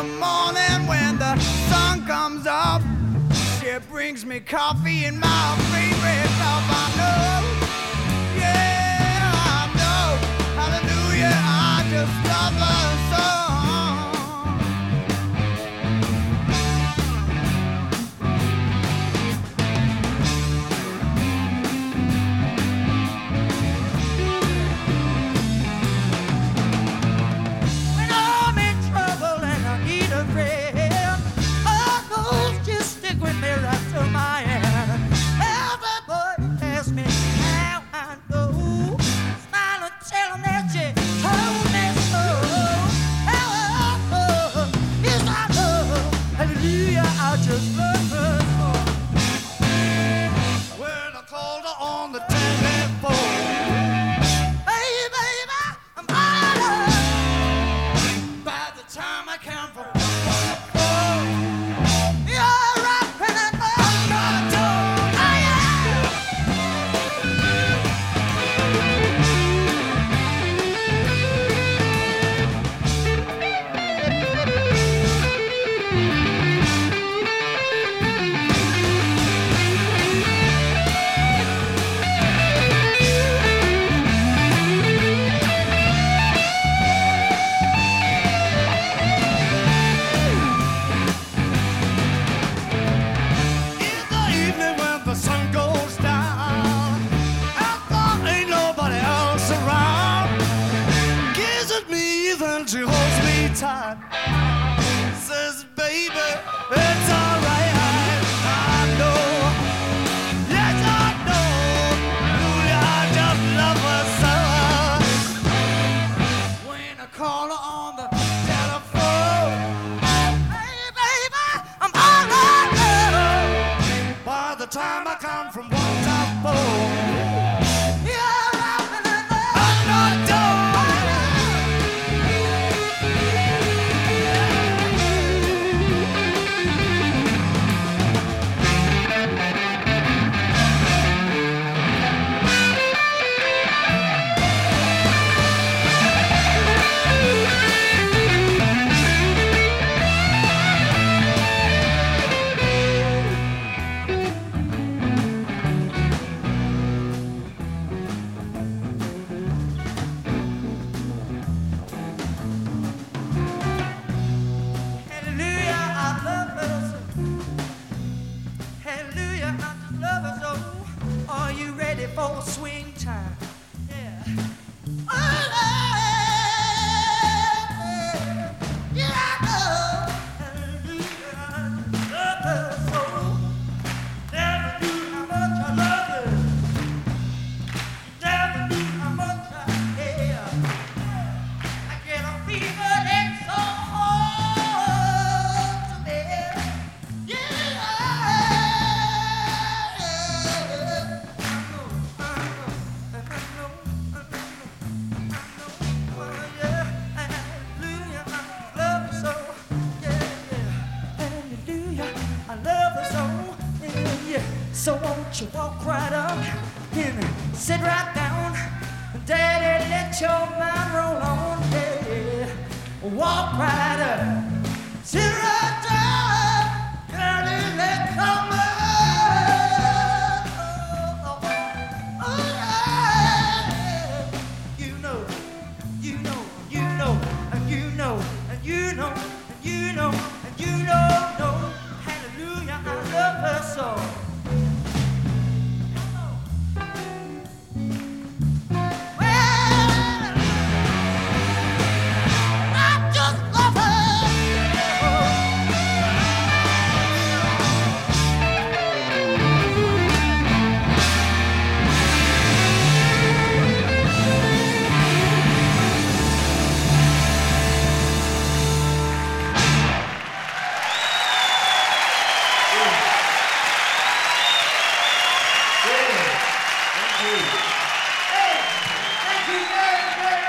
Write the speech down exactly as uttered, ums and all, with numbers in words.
morning when the sun comes up, she brings me coffee in my favorite cup. I know, yeah, I know, hallelujah, I just love her so. So won't you walk right up and sit right down, Daddy, let your mind roll on, yeah. Walk right up, sit right down, Daddy, let come on. Oh, oh, oh, yeah. You know, you know, you know, and you know, and you know, and you know, and you know, know. Hallelujah, I love her so. Thank you.